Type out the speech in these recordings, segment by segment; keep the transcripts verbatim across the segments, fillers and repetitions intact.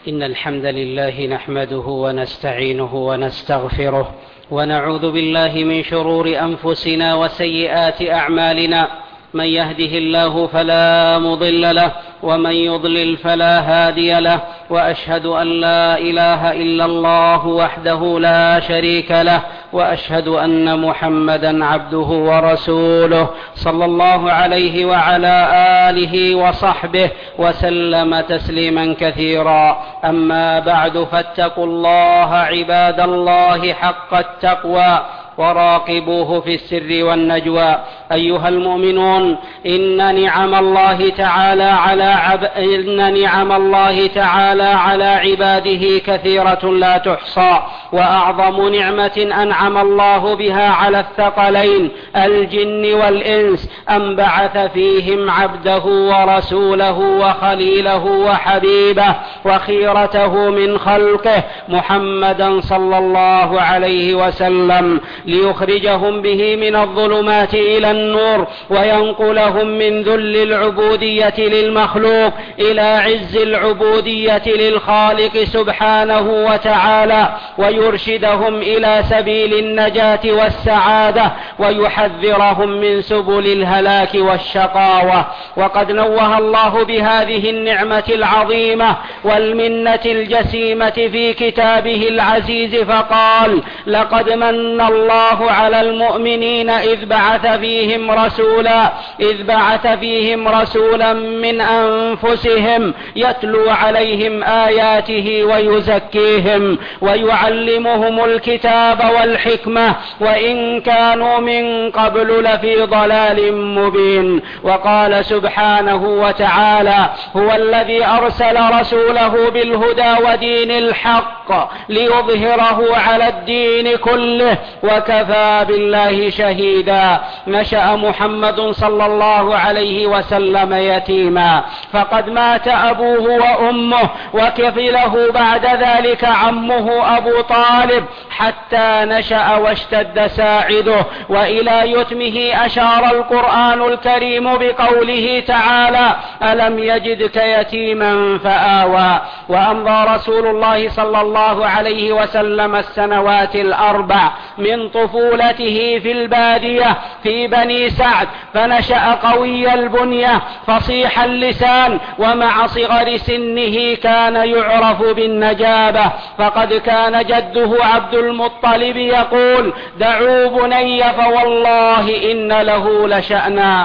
إن الحمد لله نحمده ونستعينه ونستغفره ونعوذ بالله من شرور أنفسنا وسيئات أعمالنا. من يهده الله فلا مضل له ومن يضلل فلا هادي له، وأشهد أن لا إله إلا الله وحده لا شريك له، وأشهد أن محمدا عبده ورسوله صلى الله عليه وعلى آله وصحبه وسلم تسليما كثيرا. أما بعد، فاتقوا الله عباد الله حق التقوى وراقبوه في السر والنجوى. أيها المؤمنون، إن نعم الله تعالى على عب... إن نعم الله تعالى على عباده كثيرة لا تحصى، وأعظم نعمة أنعم الله بها على الثقلين الجن والإنس أن بعث فيهم عبده ورسوله وخليله وحبيبه وخيرته من خلقه محمدا صلى الله عليه وسلم، ليخرجهم به من الظلمات إلى النور، وينقلهم من ذل العبودية للمخلوق إلى عز العبودية للخالق سبحانه وتعالى، ويرشدهم إلى سبيل النجاة والسعادة، ويحذرهم من سبل الهلاك والشقاوة. وقد نوه الله بهذه النعمة العظيمة والمنة الجسيمة في كتابه العزيز فقال: لقد من الله على المؤمنين إذ بعث فيهم رسولا إذ بعث فيهم رسولا من أنفسهم يتلو عليهم آياته ويزكيهم ويعلمهم الكتاب والحكمة وإن كانوا من قبل لفي ضلال مبين. وقال سبحانه وتعالى: هو الذي أرسل رسوله بالهدى ودين الحق ليظهره على الدين كله وكفى بالله شهيدا. نشأ محمد صلى الله عليه وسلم يتيما، فقد مات أبوه وأمه، وكفله بعد ذلك عمه أبو طالب حتى نشأ واشتد ساعده. وإلى يتمه أشار القرآن الكريم بقوله تعالى: ألم يجدك يتيما فآوى. وأمضى رسول الله صلى الله عليه وسلم السنوات الأربع من طفولته في البادية في بني سعد، فنشأ قوي البنية فصيح اللسان، ومع صغر سنه كان يعرف بالنجابة. فقد كان جده عبد المطلب يقول: دعوا بني فوالله إن له لشأنا.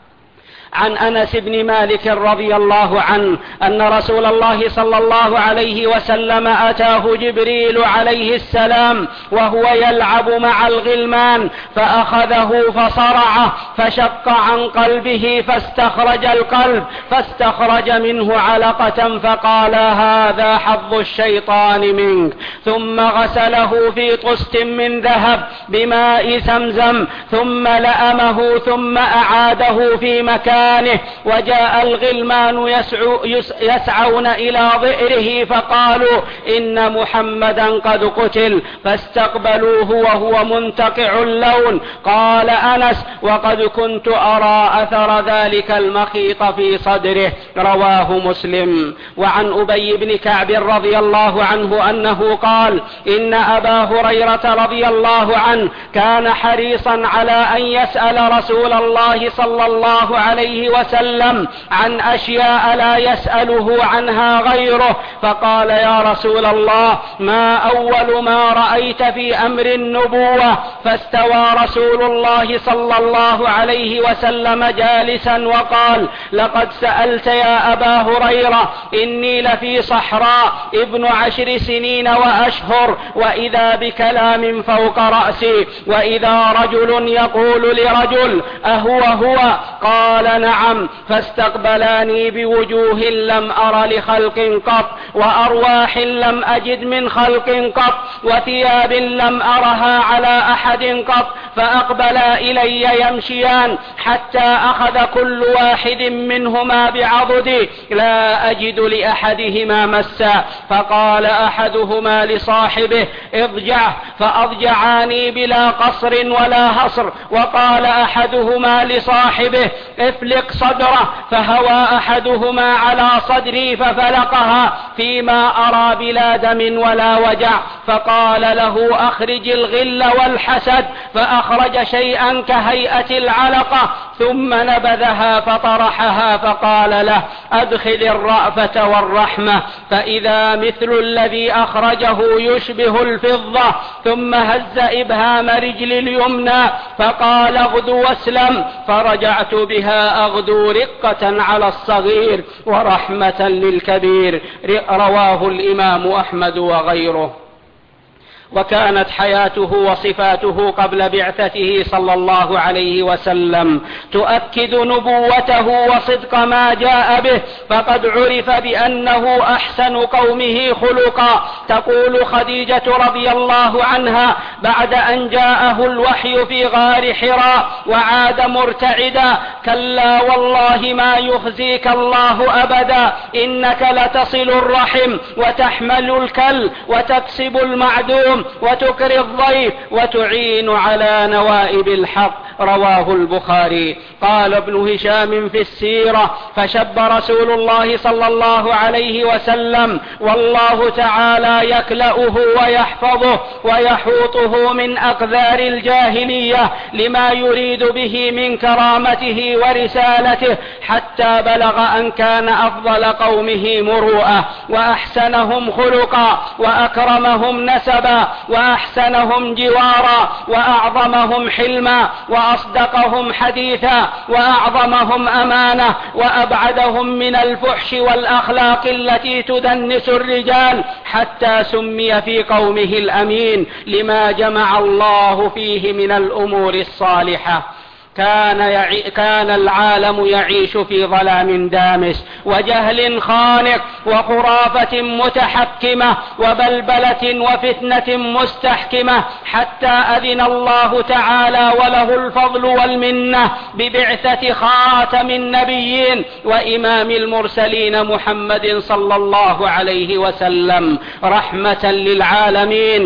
عن أنس بن مالك رضي الله عنه أن رسول الله صلى الله عليه وسلم أتاه جبريل عليه السلام وهو يلعب مع الغلمان، فأخذه فصرعه فشق عن قلبه فاستخرج القلب فاستخرج منه علقة، فقال: هذا حظ الشيطان منك. ثم غسله في طست من ذهب بماء زمزم، ثم لأمه، ثم أعاده في مكان. وجاء الغلمان يسعو يس يسعون إلى ظئره فقالوا: إن محمدا قد قتل، فاستقبلوه وهو منتقع اللون. قال أنس: وقد كنت أرى أثر ذلك المخيط في صدره. رواه مسلم. وعن أبي بن كعب رضي الله عنه أنه قال: إن أبا هريرة رضي الله عنه كان حريصا على أن يسأل رسول الله صلى الله عليه وسلم عن أشياء لا يسأله عنها غيره، فقال: يا رسول الله، ما أول ما رأيت في أمر النبوة؟ فاستوى رسول الله صلى الله عليه وسلم جالسا وقال: لقد سألت يا أبا هريرة، إني لفي صحراء ابن عشر سنين وأشهر، وإذا بكلام فوق رأسي، وإذا رجل يقول لرجل: أهو هو؟ قال: نعم. فاستقبلاني بوجوه لم أر لخلق قط، وأرواح لم أجد من خلق قط، وثياب لم أرها على أحد قط، فأقبلا إلي يمشيان حتى أخذ كل واحد منهما بعضدي لا أجد لأحدهما مسا، فقال أحدهما لصاحبه اضجعه، فأضجعاني بلا قصر ولا هصر. وقال أحدهما لصاحبه افلق صدره، فهوى أحدهما على صدري ففلقها فيما أرى بلا دم ولا وجع. فقال له أخرج الغل والحسد، فأخرج شيئا كهيئة العلقة ثم نبذها فطرحها، فقال له أدخل الرأفة والرحمة، فإذا مثل الذي أخرجه يشبه الفضة. ثم هز إبهام رجل اليمنى فقال اغدو واسلم، فرجعت بها أغدو رقة على الصغير ورحمة للكبير. رواه الإمام أحمد وغيره. وكانت حياته وصفاته قبل بعثته صلى الله عليه وسلم تؤكد نبوته وصدق ما جاء به، فقد عرف بأنه أحسن قومه خلقا. تقول خديجة رضي الله عنها بعد أن جاءه الوحي في غار حراء وعاد مرتعدا: كلا والله ما يخزيك الله أبدا، إنك لتصل الرحم وتحمل الكل وتكسب المعدوم وتكري الضيف وتعين على نوائب الحق. رواه البخاري. قال ابن هشام في السيرة: فشب رسول الله صلى الله عليه وسلم والله تعالى يكلأه ويحفظه ويحوطه من أقذار الجاهلية لما يريد به من كرامته ورسالته، حتى بلغ أن كان أفضل قومه مروءة وأحسنهم خلقا وأكرمهم نسبا وأحسنهم جوارا وأعظمهم حلما وأصدقهم حديثا وأعظمهم أمانة وأبعدهم من الفحش والأخلاق التي تدنس الرجال، حتى سمي في قومه الأمين لما جمع الله فيه من الأمور الصالحة. كان, يعي... كان العالم يعيش في ظلام دامس وجهل خانق وخرافة متحكمة وبلبلة وفتنة مستحكمة، حتى أذن الله تعالى وله الفضل والمنة ببعثة خاتم النبيين وإمام المرسلين محمد صلى الله عليه وسلم رحمة للعالمين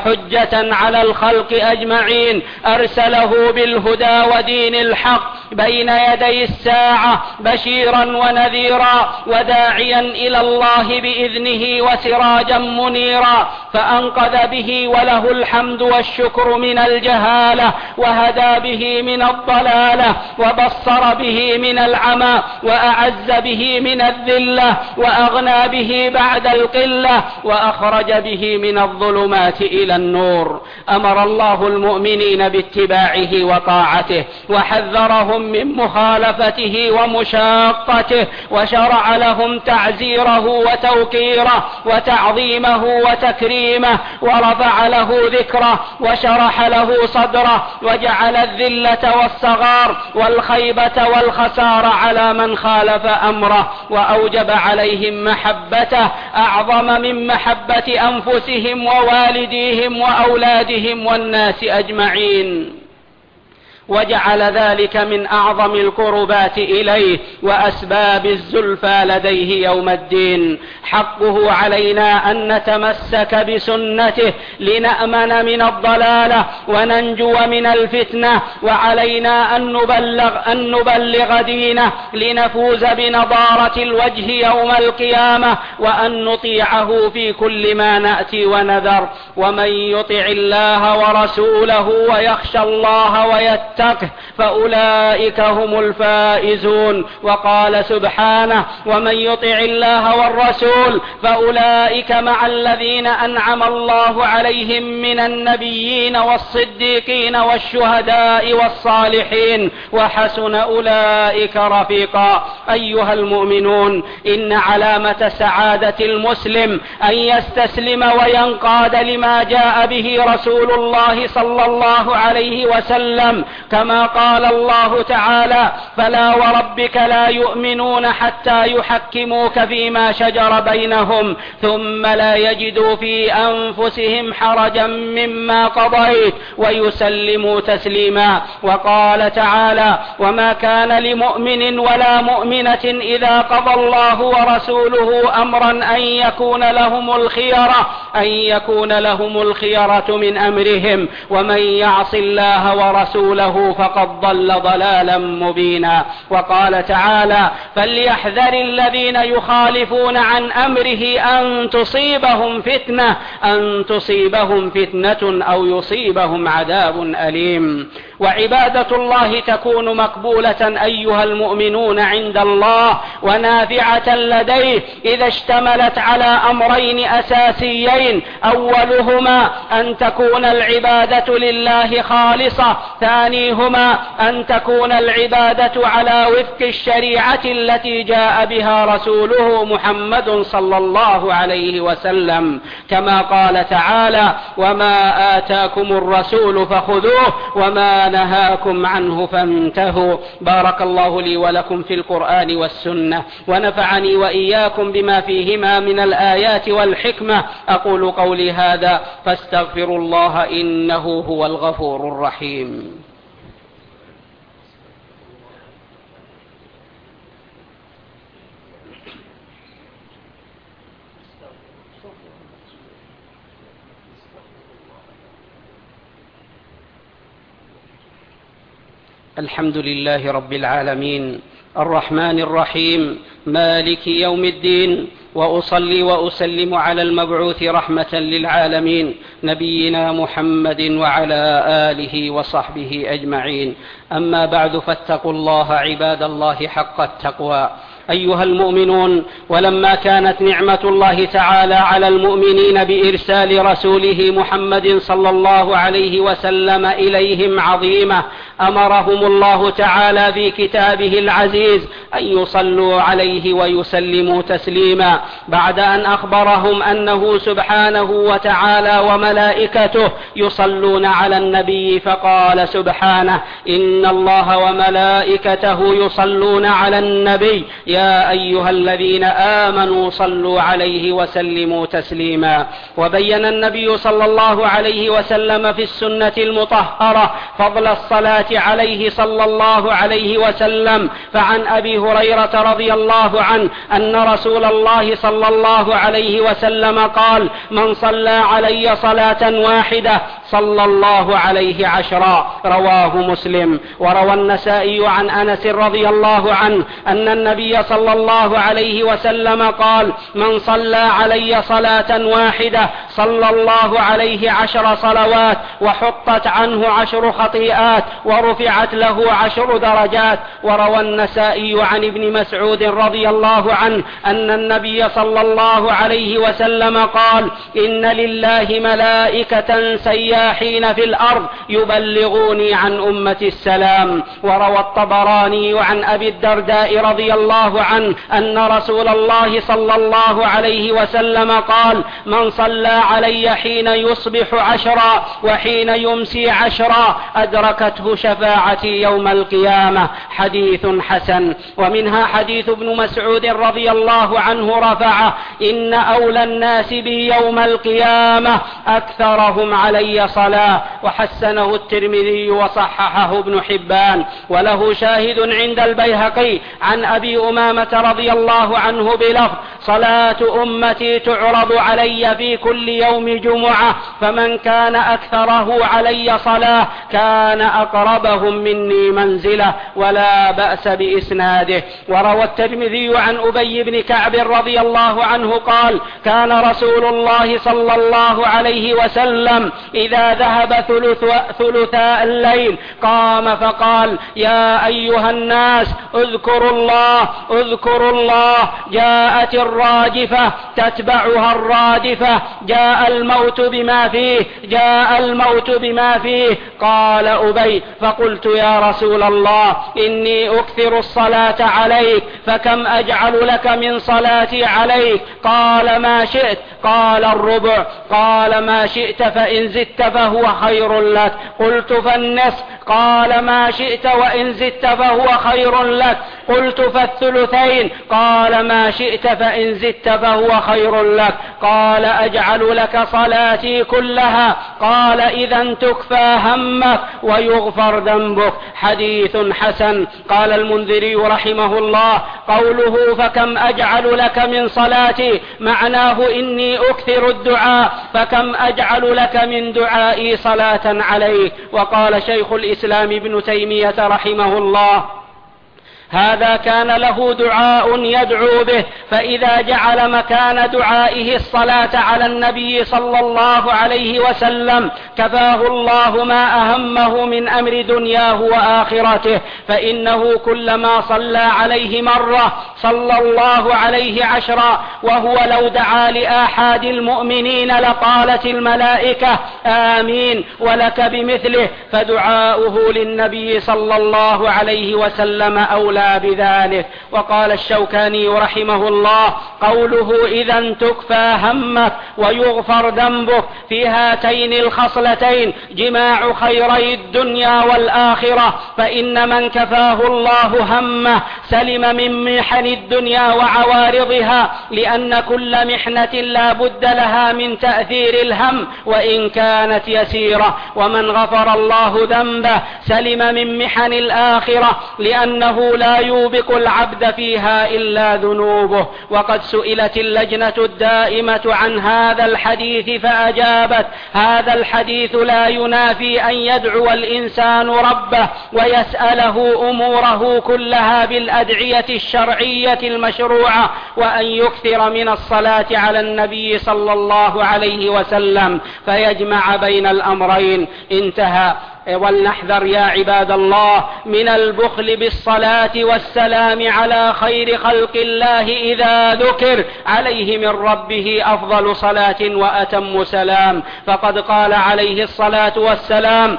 وحجة على الخلق أجمعين. أرسله بالهدى ودين دين الحق بين يدي الساعة بشيرا ونذيرا وداعيا إلى الله بإذنه وسراجا منيرا، فأنقذ به وله الحمد والشكر من الجهالة، وهدى به من الضلالة، وبصر به من العمى، وأعز به من الذلة، وأغنى به بعد القلة، وأخرج به من الظلمات إلى النور. أمر الله المؤمنين باتباعه وطاعته وحذرهم من مخالفته ومشاقته، وشرع لهم تعزيره وتوقيره وتعظيمه وتكريمه، ورفع له ذكره وشرح له صدره، وجعل الذلة والصغار والخيبة والخسار على من خالف أمره، وأوجب عليهم محبته أعظم من محبة أنفسهم ووالديهم وأولادهم والناس أجمعين، وجعل ذلك من أعظم القربات إليه وأسباب الزلفى لديه يوم الدين. حقه علينا أن نتمسك بسنته لنأمن من الضلالة وننجو من الفتنة، وعلينا أن نبلغ, أن نبلغ دينه لنفوز بنضارة الوجه يوم القيامة، وأن نطيعه في كل ما نأتي ونذر. ومن يطع الله ورسوله ويخشى الله ويتقه فأولئك هم الفائزون. وقال سبحانه: ومن يطع الله والرسول فأولئك مع الذين أنعم الله عليهم من النبيين والصديقين والشهداء والصالحين وحسن أولئك رفيقا. أيها المؤمنون، إن علامة سعادة المسلم أن يستسلم وينقاد لما جاء به رسول الله صلى الله عليه وسلم كما قال الله تعالى: فلا وربك لا يؤمنون حتى يحكموك فيما شجر بينهم ثم لا يجدوا في أنفسهم حرجا مما قضيت ويسلموا تسليما. وقال تعالى: وما كان لمؤمن ولا مؤمنة إذا قضى الله ورسوله أمرا أن يكون لهم الخيرة أن يكون لهم الخيرة من أمرهم ومن يعص الله ورسوله فقد ضل ضلالا مبينا. وقال تعالى: فليحذر الذين يخالفون عن أمره أن تصيبهم فتنة أن تصيبهم فتنة أو يصيبهم عذاب أليم. وعبادة الله تكون مقبولة أيها المؤمنون عند الله ونافعة لديه إذا اشتملت على أمرين أساسيين: أولهما أن تكون العبادة لله خالصة، ثانيهما أن تكون العبادة على وفق الشريعة التي جاء بها رسوله محمد صلى الله عليه وسلم، كما قال تعالى: وما آتاكم الرسول فخذوه وما نهاكم عنه فانتهوا. بارك الله لي ولكم في القرآن والسنة، ونفعني وإياكم بما فيهما من الآيات والحكمة. أقول قولي هذا فاستغفروا الله إنه هو الغفور الرحيم. الحمد لله رب العالمين الرحمن الرحيم مالك يوم الدين، وأصلي وأسلم على المبعوث رحمة للعالمين نبينا محمد وعلى آله وصحبه أجمعين. أما بعد، فاتقوا الله عباد الله حق التقوى. أيها المؤمنون، ولما كانت نعمة الله تعالى على المؤمنين بإرسال رسوله محمد صلى الله عليه وسلم إليهم عظيمة، أمرهم الله تعالى في كتابه العزيز أن يصلوا عليه ويسلموا تسليما، بعد أن أخبرهم أنه سبحانه وتعالى وملائكته يصلون على النبي، فقال سبحانه: إن الله وملائكته يصلون على النبي يا أيها الذين آمنوا صلوا عليه وسلموا تسليما. وبين النبي صلى الله عليه وسلم في السنة المطهرة فضل الصلاة عليه صلى الله عليه وسلم. فعن أبي هريرة رضي الله عنه أن رسول الله صلى الله عليه وسلم قال: من صلى علي صلاة واحدة صلى الله عليه عشرا. رواه مسلم. وروى النسائي عن أنس رضي الله عنه أن النبي صلى الله عليه وسلم قال: من صلى علي صلاة واحدة صلى الله عليه عشر صلوات وحطت عنه عشر خطيئات ورفعت له عشر درجات. وروى النسائي عن ابن مسعود رضي الله عنه أن النبي صلى الله عليه وسلم قال: إن لله ملائكة سياحين في الأرض يبلغوني عن أمة السلام. وروى الطبراني عن أبي الدرداء رضي الله عنه أن رسول الله صلى الله عليه وسلم قال: من صلى علي حين يصبح عشرا وحين يمسي عشرا أدركته شفاعتي يوم القيامة. حديث حسن. ومنها حديث ابن مسعود رضي الله عنه رفعه: إن أولى الناس بي يوم القيامة أكثرهم علي صلاة. وحسنه الترمذي وصححه ابن حبان. وله شاهد عند البيهقي عن أبي أمامة رضي الله عنه بلفظ: صلاة أمتي تعرض علي في كل يوم جمعة، فمن كان أكثره علي صلاة كان أقربهم مني منزلة. ولا بأس بإسناده. وروى الترمذي عن أبي بن كعب رضي الله عنه قال: كان رسول الله صلى الله عليه وسلم إذا ذهب ثلث ثلثاء الليل قام فقال: يا أيها الناس اذكروا الله اذكروا الله جاءت الراجفة تتبعها الرادفة، جاء الموت بما فيه جاء الموت بما فيه. قال أبي: فقلت يا رسول الله إني أكثر الصلاة عليك، فكم أجعل لك من صلاتي عليك؟ قال: ما شئت. قال الربع. قال ما شئت فإن زدت فهو خير لك. قلت فالنصف. قال ما شئت وإن زدت فهو خير لك. قلت فالثلثين. قال ما شئت فإن زدت فهو خير لك. قال أجعل لك صلاتي كلها. قال إذا تكفى همك ويغفر ذنبك. حديث حسن. قال المنذري رحمه الله: قوله فكم أجعل لك من صلاتي معناه إني أكثر الدعاء، فكم أجعل لك من دعائي صلاة عليك. وقال شيخ الإسلام ابن تيمية رحمه الله: هذا كان له دعاء يدعو به، فإذا جعل مكان دعائه الصلاة على النبي صلى الله عليه وسلم كفاه الله ما أهمه من أمر دنياه وآخرته، فإنه كلما صلى عليه مرة صلى الله عليه عشرا، وهو لو دعا لآحاد المؤمنين لقالت الملائكة آمين ولك بمثله، فدعاؤه للنبي صلى الله عليه وسلم أولى بذلك. وقال الشوكاني رحمه الله: قوله إذا تكفى همك ويغفر ذنبك في هاتين الخصلتين جماع خيري الدنيا والآخرة، فإن من كفاه الله همه سلم من محن الدنيا وعوارضها، لأن كل محنة لا بد لها من تأثير الهم وإن كانت يسيرة. ومن غفر الله ذنبه سلم من محن الآخرة، لأنه لا يوبق العبد فيها إلا ذنوبه. وقد سئلت اللجنة الدائمة عن هذا الحديث فأجابت: هذا الحديث لا ينافي أن يدعو الإنسان ربه ويسأله أموره كلها بالأدعية الشرعية المشروعة، وأن يكثر من الصلاة على النبي صلى الله عليه وسلم فيجمع بين الأمرين. انتهى. ولنحذر يا عباد الله من البخل بالصلاة والسلام على خير خلق الله إذا ذكر عليه من ربه أفضل صلاة وأتم سلام، فقد قال عليه الصلاة والسلام: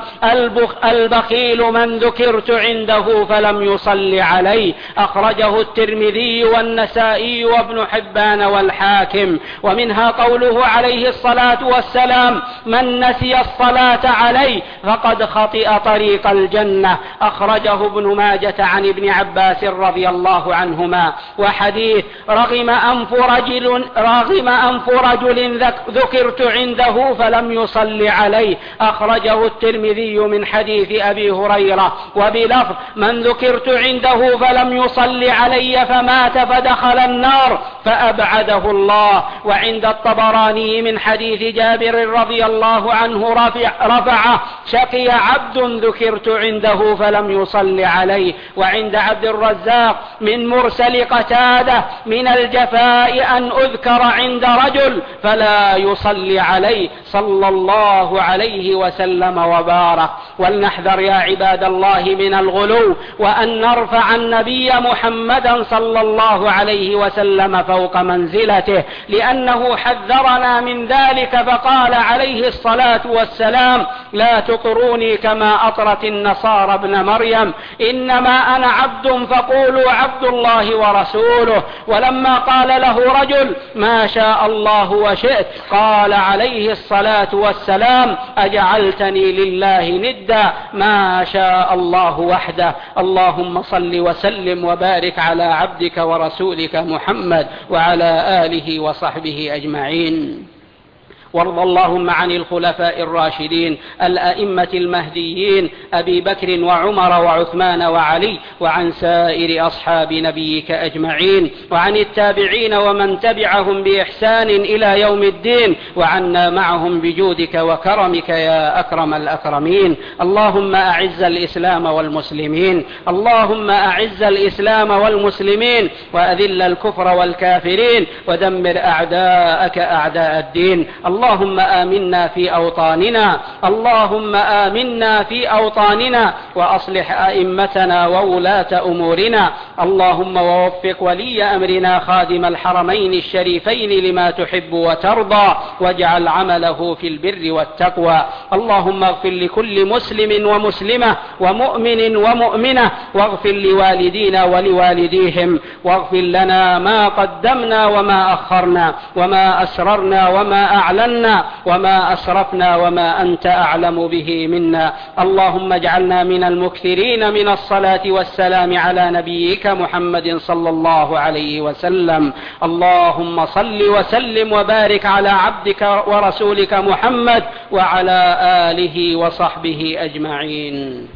البخيل من ذكرت عنده فلم يصل عليه. أخرجه الترمذي والنسائي وابن حبان والحاكم. ومنها قوله عليه الصلاة والسلام: من نسي الصلاة عليه فقد خطئ طريق الجنة. أخرجه ابن ماجة عن ابن عباس رضي الله عنهما. وحديث: رغم أنف رجل, رغم أنف رجل ذكرت عنده فلم يصل عليه. أخرجه الترمذي من حديث أبي هريرة وبلفظ: من ذكرت عنده فلم يصل علي فمات فدخل النار فأبعده الله. وعند الطبراني من حديث جابر رضي الله عنه رفع رفعه: شكي عبد ذكرت عنده فلم يصل عليه. وعند عبد الرزاق من مرسل قتادة: من الجفاء أن أذكر عند رجل فلا يصلي عليه، صلى الله عليه وسلم وبارك. ولنحذر يا عباد الله من الغلو، وأن نرفع النبي محمدا صلى الله عليه وسلم فوق منزلته، لأنه حذرنا من ذلك، فقال عليه الصلاة والسلام: لا تطروني كما أطرت النصارى ابن مريم، إنما أنا عبد فقولوا عبد الله ورسوله. ولما قال له رجل: ما شاء الله وشئت، قال عليه الصلاة والسلام: أجعلتني لله ندا، ما شاء الله وحده. اللهم صل وسلم وبارك على عبدك ورسولك محمد وعلى آله وصحبه أجمعين. وارض اللهم عن الخلفاء الراشدين الأئمة المهديين أبي بكر وعمر وعثمان وعلي، وعن سائر أصحاب نبيك أجمعين، وعن التابعين ومن تبعهم بإحسان إلى يوم الدين، وعنا معهم بجودك وكرمك يا أكرم الأكرمين. اللهم أعز الإسلام والمسلمين، اللهم أعز الإسلام والمسلمين، وأذل الكفر والكافرين، ودمر أعداءك أعداء الدين. اللهم آمنا في أوطاننا اللهم آمنا في أوطاننا وأصلح أئمتنا وولاة أمورنا. اللهم ووفق ولي أمرنا خادم الحرمين الشريفين لما تحب وترضى واجعل عمله في البر والتقوى. اللهم اغفر لكل مسلم ومسلمة ومؤمن ومؤمنة واغفر لوالدينا ولوالديهم واغفر لنا ما قدمنا وما أخرنا وما أسررنا وما أعلنا وما أسرفنا وما أنت أعلم به منا. اللهم اجعلنا من المكثرين من الصلاة والسلام على نبيك محمد صلى الله عليه وسلم. اللهم صل وسلم وبارك على عبدك ورسولك محمد وعلى آله وصحبه أجمعين.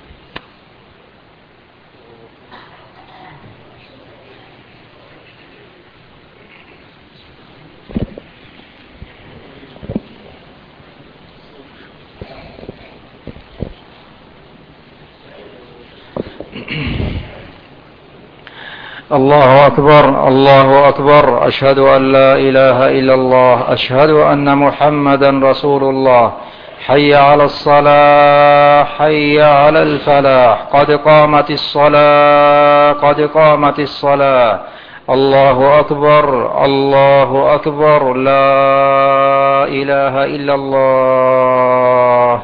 الله أكبر الله أكبر. أشهد أن لا إله إلا الله. أشهد أن محمدا رسول الله. حي على الصلاة حي على الفلاح. قد قامت الصلاة قد قامت الصلاة. الله أكبر الله أكبر. لا إله إلا الله.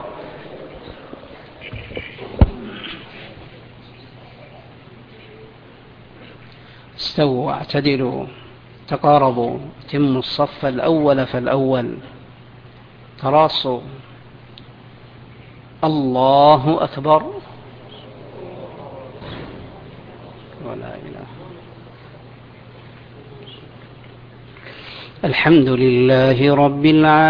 استووا واعتدلوا تقاربوا تموا الصف الأول فالأول تراصوا. الله أكبر. ولا إله. الحمد لله رب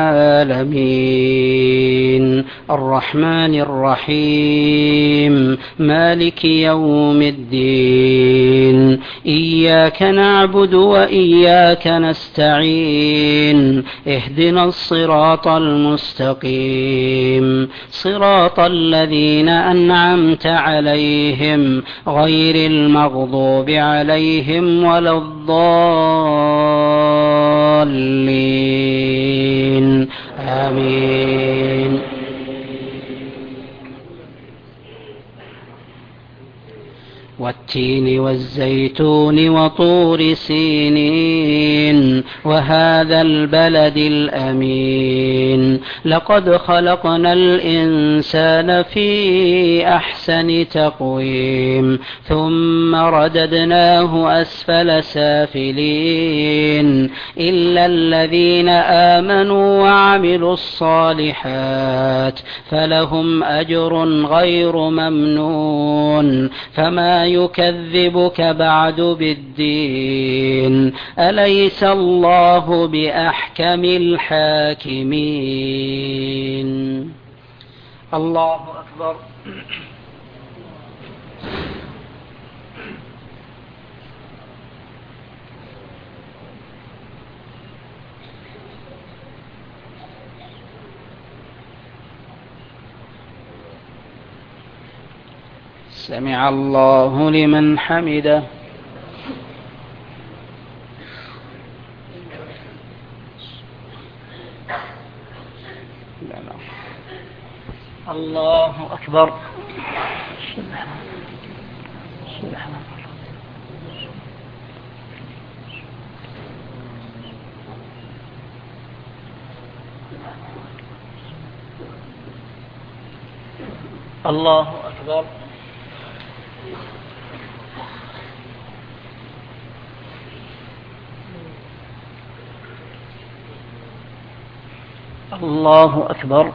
العالمين الرحمن الرحيم مالك يوم الدين إياك نعبد وإياك نستعين اهدنا الصراط المستقيم صراط الذين أنعمت عليهم غير المغضوب عليهم ولا الضالين آمين. والتين والزيتون وطور سينين وهذا البلد الأمين لقد خلقنا الإنسان في أحسن تقويم ثم رددناه أسفل سافلين إلا الذين آمنوا وعملوا الصالحات فلهم أجر غير ممنون. فما يكذبك بعد بالدين أليس الله بأحكم الحاكمين. الله أكبر. سمع الله لمن حمده. الله أكبر. الله أكبر. الله أكبر.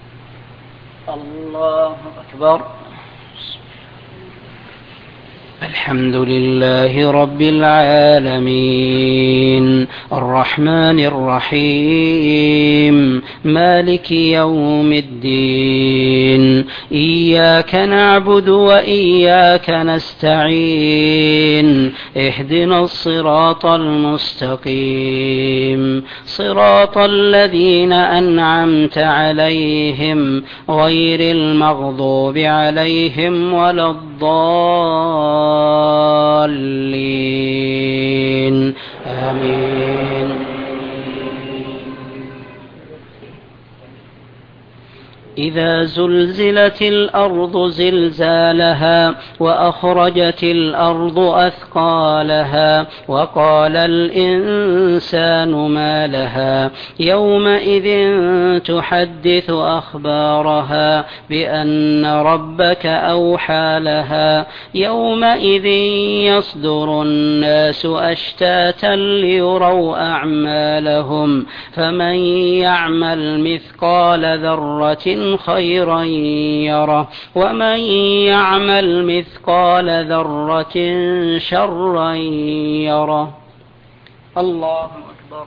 الله أكبر. الحمد لله رب العالمين الرحمن الرحيم مالك يوم الدين إياك نعبد وإياك نستعين اهدنا الصراط المستقيم صراط الذين أنعمت عليهم غير المغضوب عليهم ولا الضالين آمين. إذا زلزلت الأرض زلزالها وأخرجت الأرض أثقالها وقال الإنسان ما لها يومئذ تحدث أخبارها بأن ربك أوحى لها يومئذ يصدر الناس أشتاتا ليروا أعمالهم فمن يعمل مثقال ذرة خيرا يره ومن يعمل مثقال ذرة شرا يره. الله أكبر.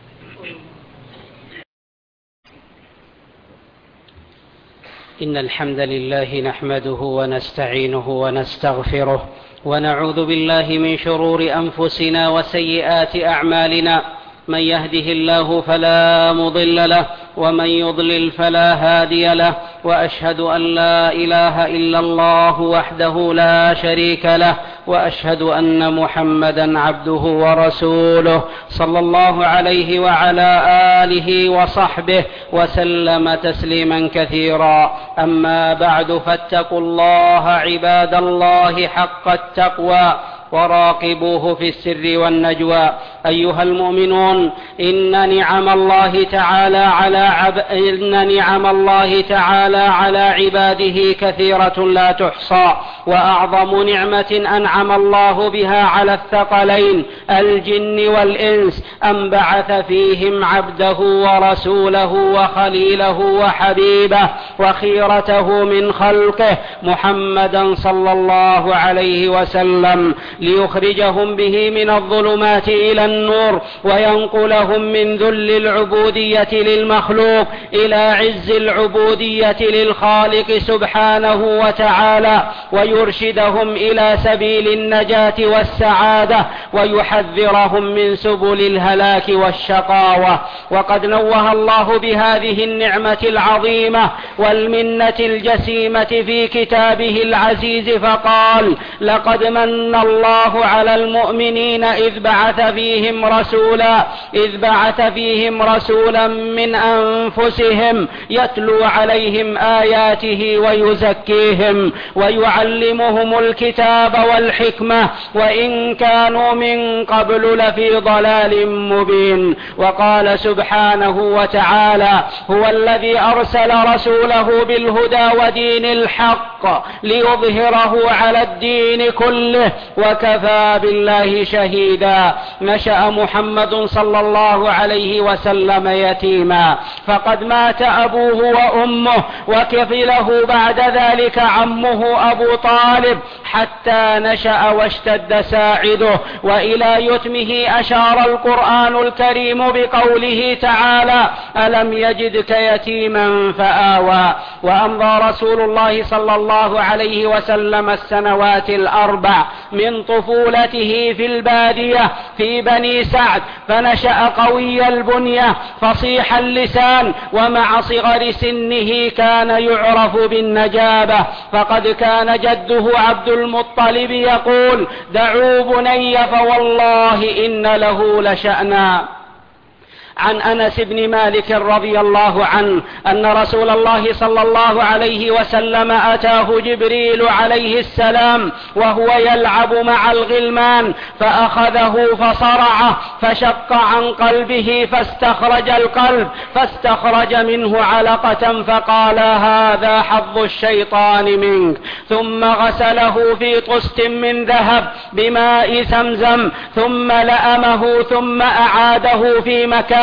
إن الحمد لله نحمده ونستعينه ونستغفره ونعوذ بالله من شرور أنفسنا وسيئات أعمالنا من يهده الله فلا مضل له ومن يضلل فلا هادي له وأشهد أن لا إله إلا الله وحده لا شريك له وأشهد أن محمدا عبده ورسوله صلى الله عليه وعلى آله وصحبه وسلم تسليما كثيرا. أما بعد فاتقوا الله عباد الله حق التقوى وراقبوه في السر والنجوى. أيها المؤمنون إن نعم الله تعالى على عب... إن نعم الله تعالى على عباده كثيرة لا تحصى وأعظم نعمة أنعم الله بها على الثقلين الجن والإنس أن بعث فيهم عبده ورسوله وخليله وحبيبه وخيرته من خلقه محمدا صلى الله عليه وسلم ليخرجهم به من الظلمات إلى النور وينقلهم من ذل العبودية للمخلوق إلى عز العبودية للخالق سبحانه وتعالى ويرشدهم إلى سبيل النجاة والسعادة ويحذرهم من سبل الهلاك والشقاوة. وقد نوه الله بهذه النعمة العظيمة والمنة الجسيمة في كتابه العزيز فقال لقد من الله على المؤمنين إذ بعث فيهم رسولا إذ بعث فيهم رسولا من أنفسهم يتلو عليهم آياته ويزكيهم ويعلمهم الكتاب والحكمة وإن كانوا من قبل لفي ضلال مبين. وقال سبحانه وتعالى هو الذي أرسل رسوله بالهدى ودين الحق ليظهره على الدين كله وكفى بالله شهيدا. نشأ محمد صلى الله عليه وسلم يتيما فقد مات أبوه وأمه وكفله بعد ذلك عمه أبو طالب حتى نشأ واشتد ساعده. وإلى يتمه أشار القرآن الكريم بقوله تعالى ألم يجدك يتيما فآوى. وأمضى رسول الله صلى الله عليه وسلم السنوات الأربع من طفولته في البادية في بني سعد فنشأ قوي البنية فصيح اللسان ومع صغر سنه كان يعرف بالنجابة فقد كان جده عبد المطلب يقول دعوا بني فوالله إن له لشأنا. عن أنس بن مالك رضي الله عنه أن رسول الله صلى الله عليه وسلم أتاه جبريل عليه السلام وهو يلعب مع الغلمان فأخذه فصرعه فشق عن قلبه فاستخرج القلب فاستخرج منه علقة فقال هذا حظ الشيطان منك ثم غسله في طست من ذهب بماء زمزم ثم لأمه ثم أعاده في مكان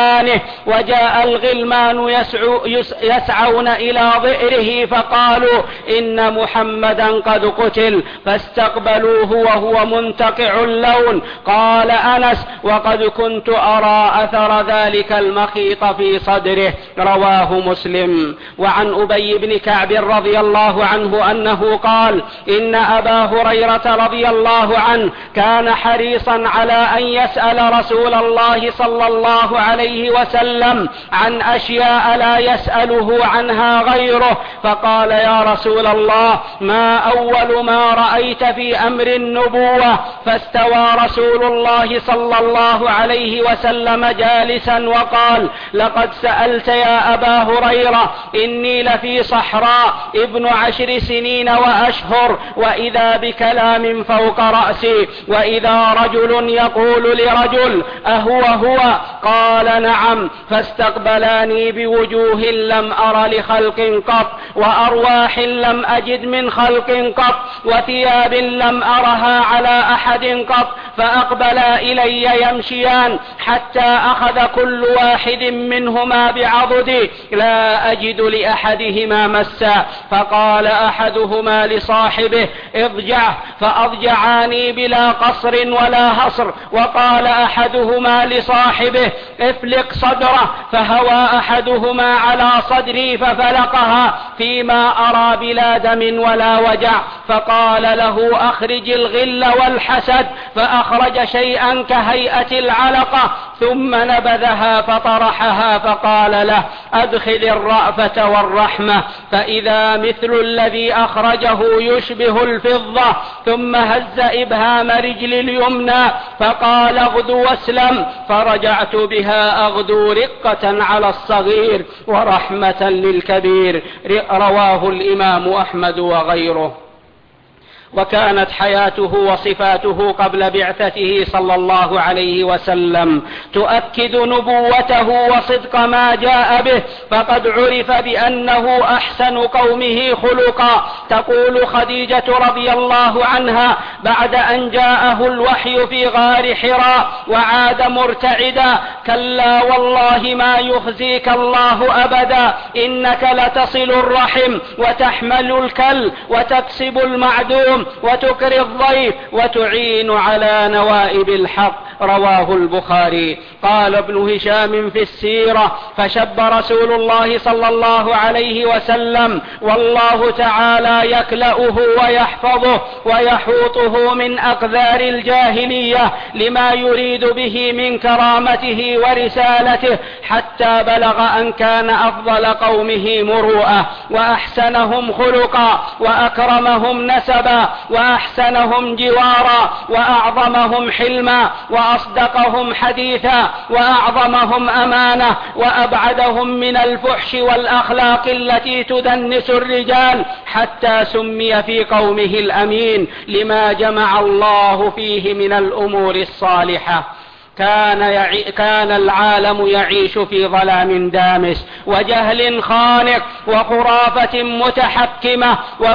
بغلمانه، وجاء الغلمان يسعو يسعون إلى ظئره فقالوا إن محمدا قد قتل، فاستقبلوه وهو منتقع اللون. قال أنس: وقد كنت أرى أثر ذلك المخيط في صدره. رواه مسلم. وعن أبي بن كعب رضي الله عنه أنه قال: إن أبا هريرة رضي الله عنه كان حريصا على أن يسأل رسول الله صلى الله عليه وسلم عن أشياء لا يسأله عنها غيره، فقال: يا رسول الله، ما أول ما رأيت في أمر النبوة؟ فاستوى رسول الله صلى الله عليه وسلم جالسا وقال: لقد سألت يا أبا هريرة، إني لفي صحراء ابن عشر سنين وأشهر، وإذا بكلام فوق رأسي، وإذا رجل يقول لرجل: أهو هو؟ قال: نعم. فاستقبلاني بوجوه لم أر لخلق قط، وأرواح لم أجد من خلق قط، وثياب لم أرها على أحد قط، فأقبلا إلي يمشيان حتى أخذ كل واحد منهما بعضدي، لا أجد لأحدهما مسا. فقال أحدهما لصاحبه: اضجعه، فأضجعاني بلا قصر ولا هصر. وقال أحدهما لصاحبه: افلق صدره، فهوى أحدهما على صدري ففلقها، فيما أرى بلا دم ولا وجع. فقال له: أخرج الغل والحسد، فأخرج شيئا كهيئة العلقة ثم نبذها فطرحها، فقال له: أدخل الرأفة والرحمة، فإذا مثل الذي أخرجه يشبه الفضة. ثم هز إبهام رجل اليمنى فقال: اغدو واسلم، فرجعت بها أغدو رقة على الصغير ورحمة للكبير. رواه الإمام أحمد وغيره. وكانت حياته وصفاته قبل بعثته صلى الله عليه وسلم تؤكد نبوته وصدق ما جاء به، فقد عرف بأنه أحسن قومه خلقا. تقول خديجة رضي الله عنها بعد أن جاءه الوحي في غار حراء وعاد مرتعدا: كلا والله ما يخزيك الله أبدا، إنك لتصل الرحم وتحمل الكل وتكسب المعدوم وتكري الضيف وتعين على نوائب الحق. رواه البخاري. قال ابن هشام في السيرة: فشب رسول الله صلى الله عليه وسلم، والله تعالى يكلأه ويحفظه ويحوطه من أقذار الجاهلية لما يريد به من كرامته ورسالته، حتى بلغ أن كان أفضل قومه مروءة وأحسنهم خلقا وأكرمهم نسبا وأحسنهم جوارا وأعظمهم حلما وأصدقهم حديثا وأعظمهم أمانة وأبعدهم من الفحش والأخلاق التي تدنس الرجال، حتى سمي في قومه الأمين لما جمع الله فيه من الأمور الصالحة. كان, يعي... كان العالم يعيش في ظلام دامس وجهل خانق وخرافة متحكمة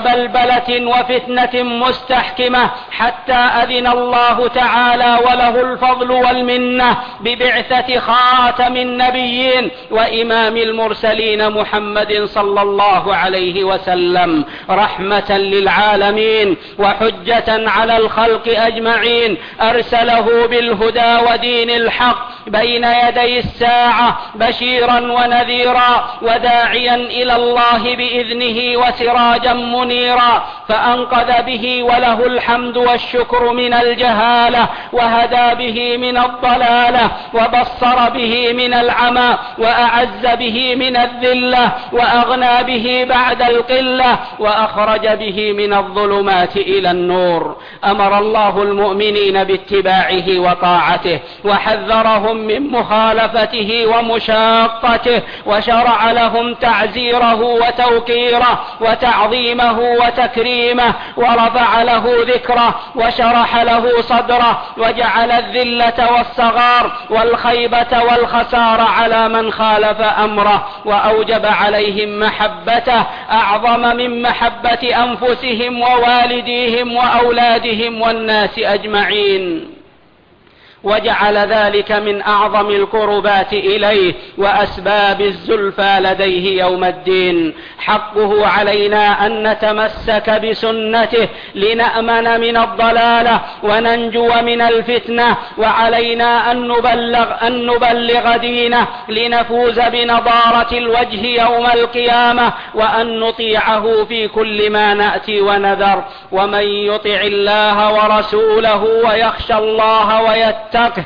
وبلبلة وفتنة مستحكمة، حتى أذن الله تعالى وله الفضل والمنة ببعثة خاتم النبيين وإمام المرسلين محمد صلى الله عليه وسلم، رحمة للعالمين وحجة على الخلق أجمعين. أرسله بالهدى ودين الحق بين يدي الساعة بشيرا ونذيرا وداعيا إلى الله بإذنه وسراجا منيرا، فأنقذ به وله الحمد والشكر من الجهالة، وهدى به من الضلالة، وبصر به من العمى، وأعز به من الذلة، وأغنى به بعد القلة، وأخرج به من الظلمات إلى النور. أمر الله المؤمنين باتباعه وطاعته، وحذرهم من مخالفته ومشاقته، وشرع لهم تعزيره وتوقيره وتعظيمه وتكريمه، ورفع له ذكره وشرح له صدره، وجعل الذلة والصغار والخيبة والخسار على من خالف أمره، وأوجب عليهم محبته أعظم من محبة أنفسهم ووالديهم وأولادهم والناس أجمعين. وجعل ذلك من أعظم القربات إليه وأسباب الزلفى لديه يوم الدين. حقه علينا أن نتمسك بسنته لنأمن من الضلالة وننجو من الفتنة، وعلينا أن نبلغ, أن نبلغ دينه لنفوز بنضارة الوجه يوم القيامة، وأن نطيعه في كل ما نأتي ونذر. ومن يطع الله ورسوله ويخشى الله ويتقه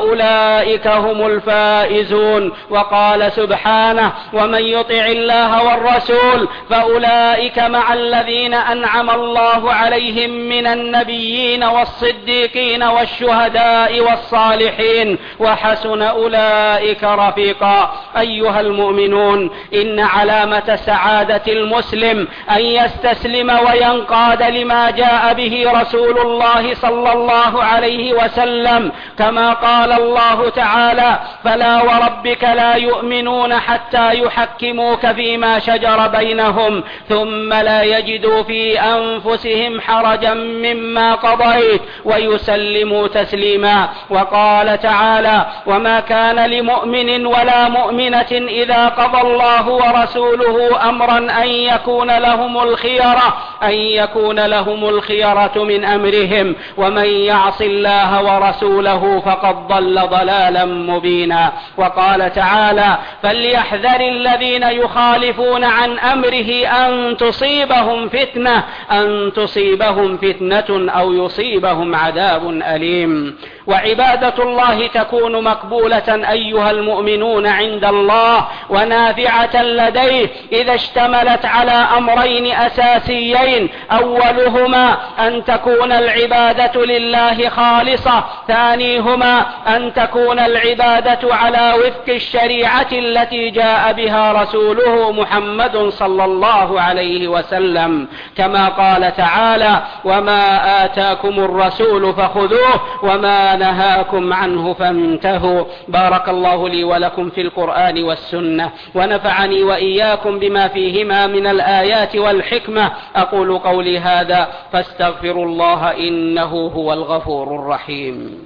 فأولئك هم الفائزون. وقال سبحانه: ومن يطع الله والرسول فأولئك مع الذين أنعم الله عليهم من النبيين والصديقين والشهداء والصالحين وحسن أولئك رفيقا. أيها المؤمنون، إن علامة سعادة المسلم أن يستسلم وينقاد لما جاء به رسول الله صلى الله عليه وسلم، كما قال الله تعالى: فلا وربك لا يؤمنون حتى يحكموك فيما شجر بينهم ثم لا يجدوا في أنفسهم حرجا مما قضيت ويسلموا تسليما. وقال تعالى: وما كان لمؤمن ولا مؤمنة إذا قضى الله ورسوله أمرا أن يكون لهم الخيرة أن يكون لهم الخيرة من أمرهم ومن يعص الله ورسوله فقد ضل ضلالا مبينا. وقال تعالى: فليحذر الذين يخالفون عن أمره أن تصيبهم فتنة أن تصيبهم فتنة أو يصيبهم عذاب أليم. وعبادة الله تكون مقبولة أيها المؤمنون عند الله ونافعة لديه إذا اشتملت على أمرين أساسيين: أولهما أن تكون العبادة لله خالصة، ثانيهما أن تكون العبادة على وفق الشريعة التي جاء بها رسوله محمد صلى الله عليه وسلم، كما قال تعالى: وما آتاكم الرسول فخذوه وما نهاكم عنه فانتهوا. بارك الله لي ولكم في القرآن والسنة، ونفعني وإياكم بما فيهما من الآيات والحكمة. أقول قولي هذا فاستغفروا الله إنه هو الغفور الرحيم.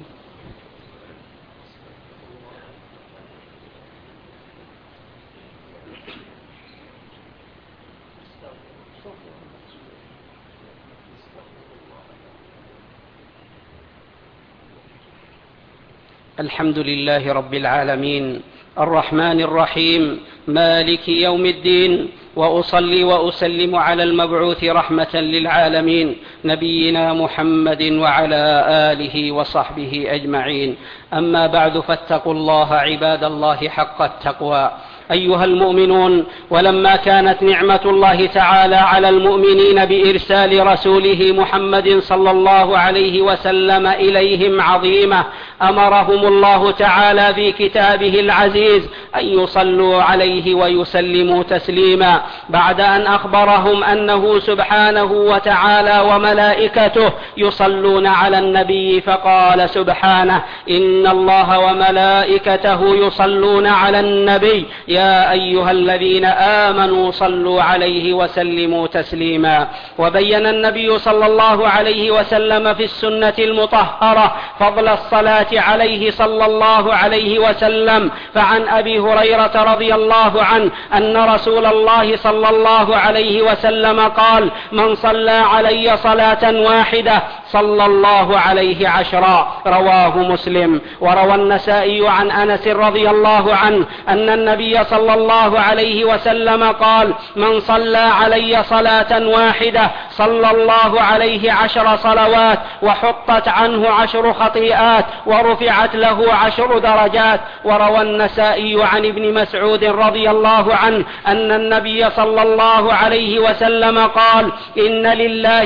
الحمد لله رب العالمين الرحمن الرحيم مالك يوم الدين، وأصلي وأسلم على المبعوث رحمة للعالمين نبينا محمد وعلى آله وصحبه أجمعين. أما بعد، فاتقوا الله عباد الله حق التقوى. أيها المؤمنون، ولما كانت نعمة الله تعالى على المؤمنين بإرسال رسوله محمد صلى الله عليه وسلم إليهم عظيمة، أمرهم الله تعالى في كتابه العزيز أن يصلوا عليه ويسلموا تسليما، بعد أن أخبرهم أنه سبحانه وتعالى وملائكته يصلون على النبي، فقال سبحانه: إن الله وملائكته يصلون على النبي يا أيها الذين آمنوا صلوا عليه وسلموا تسليما. وبين النبي صلى الله عليه وسلم في السنة المطهرة فضل الصلاة عليه صلى الله عليه وسلم. فعن أبي هريرة رضي الله عنه أن رسول الله صلى الله عليه وسلم قال: من صلى علي صلاة واحدة صلى الله عليه عشرا. رواه مسلم. وروى النسائي عن أنس رضي الله عنه أن النبي صلى الله عليه وسلم قال: من صلى علي صلاة واحدة صلى الله عليه عشر صلوات وحطت عنه عشر خطيئات ورفعت له عشر درجات. وروى النسائي عن ابن مسعود رضي الله عنه أن النبي صلى الله عليه وسلم قال: إن لله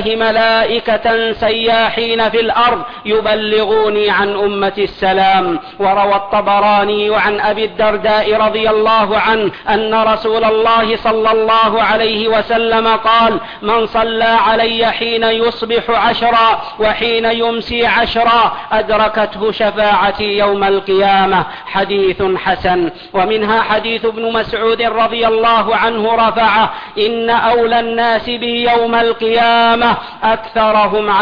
ملائكة سياحين في الأرض يبلغوني عن أمة السلام. وروى الطبراني عن أبي الدرداء رضي الله عنه أن رسول الله صلى الله عليه وسلم قال: من صلى علي حين يصبح عشرا وحين يمسي عشرا أدركته شفاعتي يوم القيامة. حديث حسن. ومنها حديث ابن مسعود رضي الله عنه رفعه: إن أولى الناس بي يوم القيامة أكثرهم علي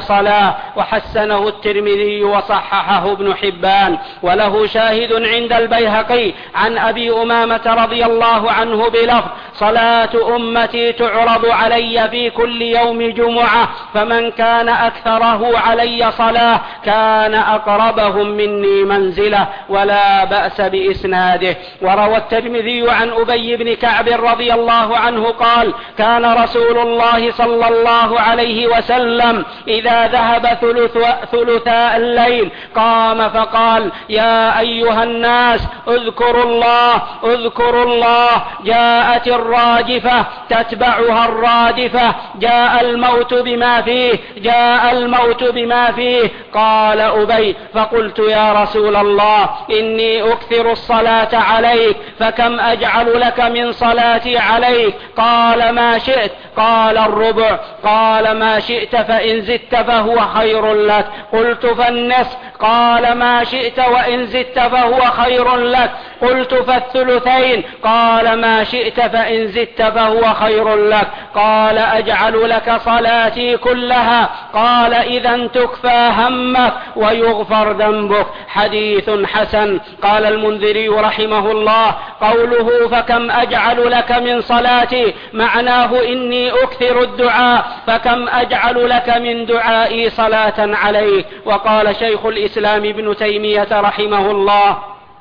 صلاة، وحسنه الترمذي وصححه ابن حبان. وله شاهد عند البيهقي عن أبي أمامة رضي الله عنه بلفظ: صلاة أمتي تعرض علي في كل يوم جمعة، فمن كان أكثره علي صلاة كان أقربهم مني منزلة، ولا بأس بإسناده. وروى الترمذي عن أبي بن كعب رضي الله عنه قال: كان رسول الله صلى الله عليه وسلم إذا ذهب ثلث ثلثاء الليل قام فقال: يا أيها الناس اذكروا الله اذكروا الله، جاءت الراجفة تتبعها الرادفة، جاء الموت بما فيه جاء الموت بما فيه. قال أبي: فقلت: يا رسول الله، إني أكثر الصلاة عليك، فكم أجعل لك من صلاتي عليك؟ قال: ما شئت. قال: الربع. قال: ما شئت فإن زدت فهو خير لك. قلت: فالنصف. قال: ما شئت وإن زدت فهو خير لك. قلت: فالثلثين. قال: ما شئت فإن زدت فهو خير لك. قال: أجعل لك صلاتي كلها. قال: إذا تكفى همك ويغفر ذنبك. حديث حسن. قال المنذري رحمه الله: قوله فكم أجعل لك من صلاتي معناه إني أكثر الدعاء، فكم أجعل لك من دعائي صلاة عليك. وقال شيخ الإسلام ابن تيمية رحمه الله: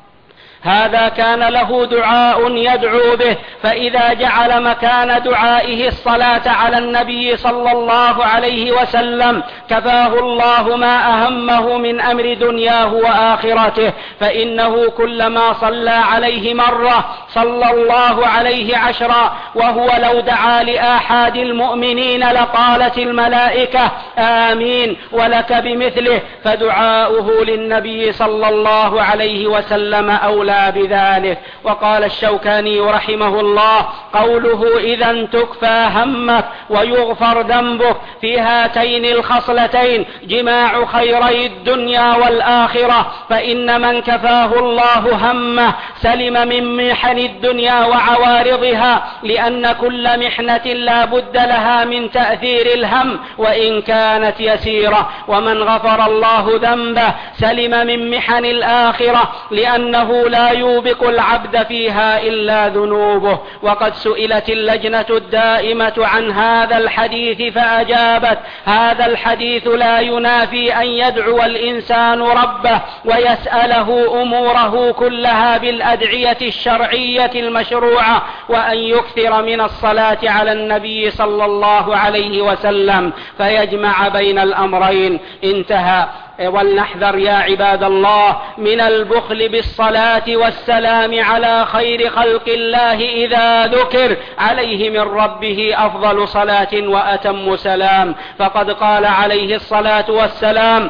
هذا كان له دعاء يدعو به، فإذا جعل مكان دعائه الصلاة على النبي صلى الله عليه وسلم كفاه الله ما أهمه من أمر دنياه وآخرته، فإنه كلما صلى عليه مرة صلى الله عليه عشرا، وهو لو دعا لآحاد المؤمنين لقالت الملائكة آمين ولك بمثله، فدعاؤه للنبي صلى الله عليه وسلم أولى بذلك. وقال الشوكاني رحمه الله: قوله إذا تكفى همك ويغفر ذنبك في هاتين الخصلتين جماع خيري الدنيا والآخرة، فإن من كفاه الله همه سلم من محن الدنيا وعوارضها، لأن كل محنة لا بد لها من تأثير الهم وإن كانت يسيرة. ومن غفر الله ذنبه سلم من محن الآخرة، لأنه لا يوبق العبد فيها إلا ذنوبه. وقد سئلت اللجنة الدائمة عن هذا الحديث فأجابت: هذا الحديث لا ينافي أن يدعو الإنسان ربه ويسأله أموره كلها بالأدعية الشرعية المشروعة، وأن يكثر من الصلاة على النبي صلى الله عليه وسلم فيجمع بين الأمرين. انتهى. ولنحذر يا عباد الله من البخل بالصلاة والسلام على خير خلق الله إذا ذكر عليه من ربه أفضل صلاة وأتم سلام، فقد قال عليه الصلاة والسلام: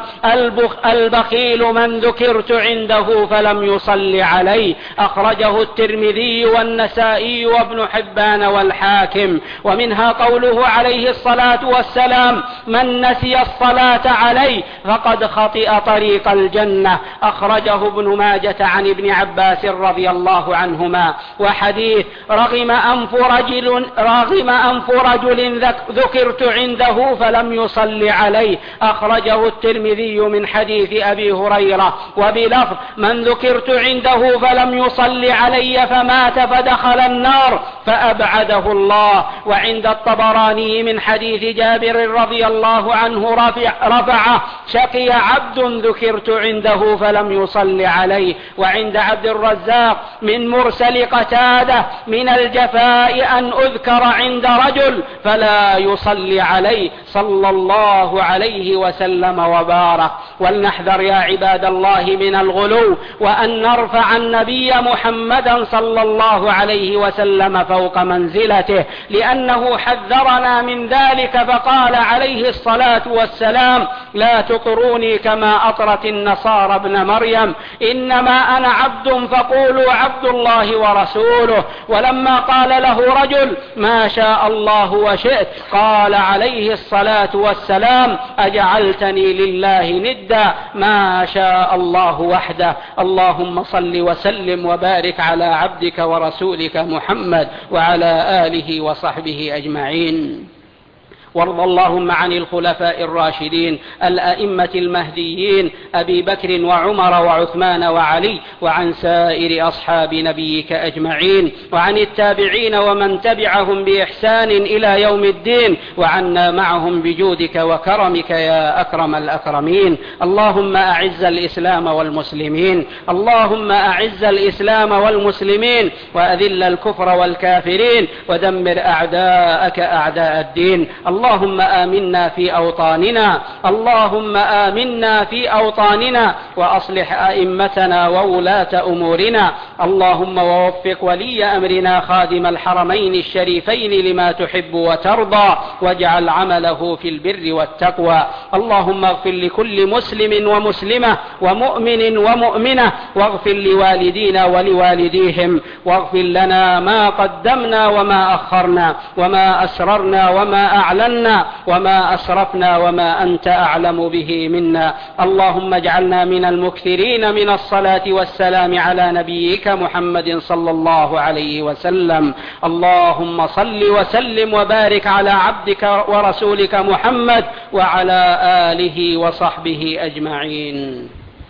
البخيل من ذكرت عنده فلم يصل عليه. أخرجه الترمذي والنسائي وابن حبان والحاكم. ومنها قوله عليه الصلاة والسلام: من نسي الصلاة عليه فقد خطئ طريق الجنة. أخرجه ابن ماجة عن ابن عباس رضي الله عنهما. وحديث: رغم أنف رجل, رغم أنف رجل ذكرت عنده فلم يصل عليه. أخرجه الترمذي من حديث أبي هريرة وبلفظ: من ذكرت عنده فلم يصل علي فمات فدخل النار فأبعده الله. وعند الطبراني من حديث جابر رضي الله عنه رفع رفعه: شقي عبد ذكرت عنده فلم يصل عليه. وعند عبد الرزاق من مرسل قتادة: من الجفاء أن أذكر عند رجل فلا يصلي عليه، صلى الله عليه وسلم وبارك. ولنحذر يا عباد الله من الغلو، وأن نرفع النبي محمدا صلى الله عليه وسلم فوق منزلته، لأنه حذرنا من ذلك فقال عليه الصلاة والسلام: لا تطروني كما أطرت النصارى ابن مريم، إنما أنا عبد فقولوا عبد الله ورسوله. ولما قال له رجل: ما شاء الله وشئت، قال عليه الصلاة والسلام: أجعلتني لله ندا، ما شاء الله وحده. اللهم صل وسلم وبارك على عبدك ورسولك محمد وعلى آله وصحبه أجمعين. وارض اللهم عن الخلفاء الراشدين الأئمة المهديين أبي بكر وعمر وعثمان وعلي، وعن سائر أصحاب نبيك أجمعين، وعن التابعين ومن تبعهم بإحسان إلى يوم الدين، وعنا معهم بجودك وكرمك يا أكرم الأكرمين. اللهم أعز الإسلام والمسلمين، اللهم أعز الإسلام والمسلمين، وأذل الكفر والكافرين، ودمر أعداءك أعداء الدين. اللهم آمنا في أوطاننا، اللهم آمنا في أوطاننا، وأصلح أئمتنا وولاة أمورنا. اللهم ووفق ولي أمرنا خادم الحرمين الشريفين لما تحب وترضى، واجعل عمله في البر والتقوى. اللهم اغفر لكل مسلم ومسلمة ومؤمن ومؤمنة، واغفر لوالدينا ولوالديهم، واغفر لنا ما قدمنا وما أخرنا، وما أسررنا وما أعلنا، وما أسرفنا وما أنت أعلم به منا. اللهم اجعلنا من المكثرين من الصلاة والسلام على نبيك محمد صلى الله عليه وسلم. اللهم صل وسلم وبارك على عبدك ورسولك محمد وعلى آله وصحبه أجمعين.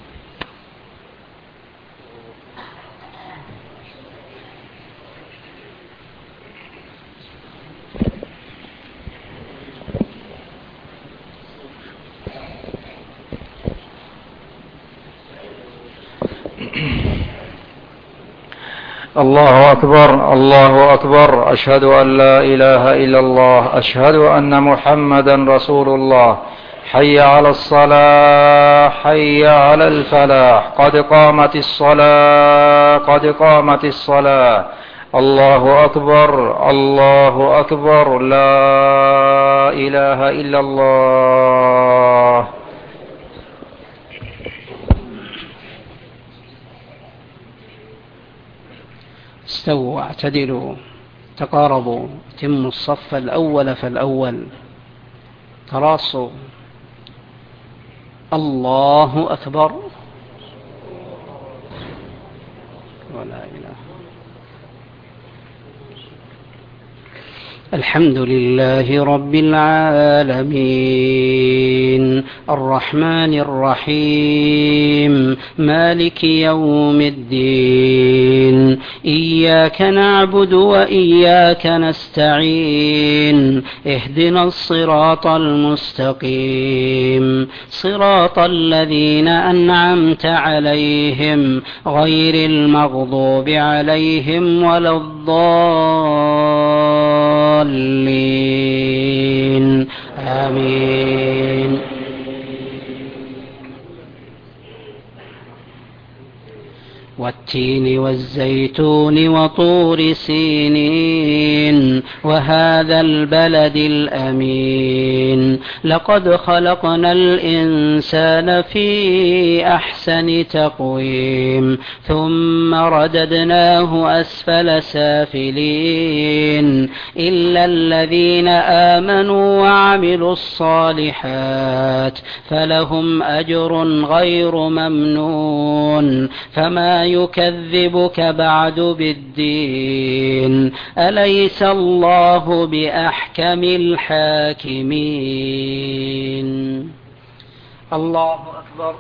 الله أكبر، الله أكبر، أشهد أن لا إله إلا الله، أشهد أن محمدا رسول الله. حي على الصلاة، حي على الفلاح، قد قامت الصلاة، قد قامت الصلاة. الله أكبر، الله أكبر، لا إله إلا الله. استووا واعتدلوا، تقاربوا، تموا الصف الأول فالأول، تراصوا. الله أكبر، ولا إله. الحمد لله رب العالمين، الرحمن الرحيم، مالك يوم الدين، إياك نعبد وإياك نستعين، اهدنا الصراط المستقيم، صراط الذين أنعمت عليهم غير المغضوب عليهم ولا الضالين. آمين. والتين والزيتون وطور سينين وهذا البلد الأمين، لقد خلقنا الإنسان في أحسن تقويم، ثم رددناه أسفل سافلين، إلا الذين آمنوا وعملوا الصالحات فلهم أجر غير ممنون. فما يكذبك بعد بالدين، أليس الله بأحكم الحاكمين. الله أكبر.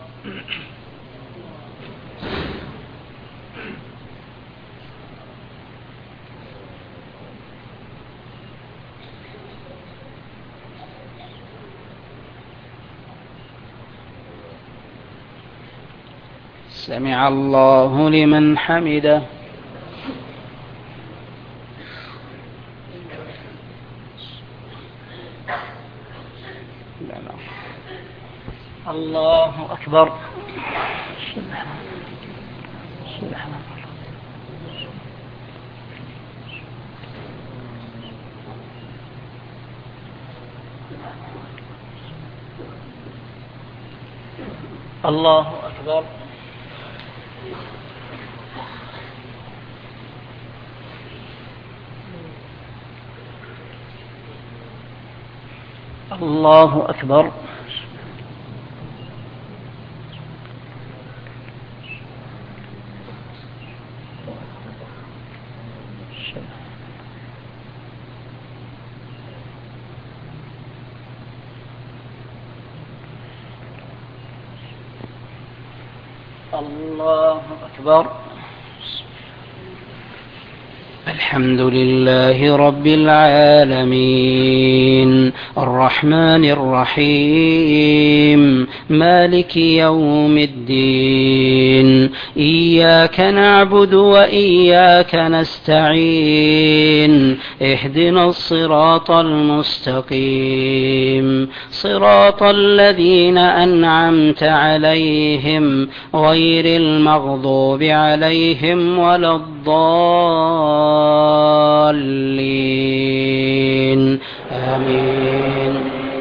سمع الله لمن حمده. الله أكبر. الله أكبر. الله أكبر. الله أكبر. الحمد لله رب العالمين الرحمن الرحيم مالك يوم الدين إياك نعبد وإياك نستعين اهدنا الصراط المستقيم صراط الذين أنعمت عليهم غير المغضوب عليهم ولا الضالين آمين.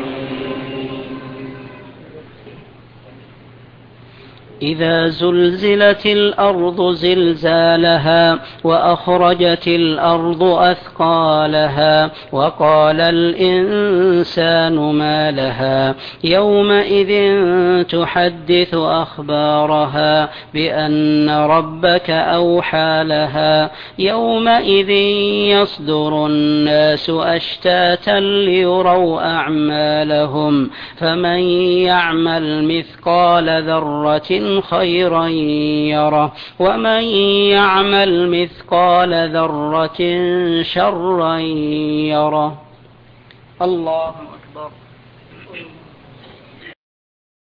إذا زلزلت الأرض زلزالها وأخرجت الأرض أثقالها وقال الإنسان ما لها يومئذ تحدث أخبارها بأن ربك أوحى لها يومئذ يصدر الناس أشتاتا ليروا أعمالهم فمن يعمل مثقال ذرة خيرا يره ومن يعمل مثقال ذرة شرا يره. الله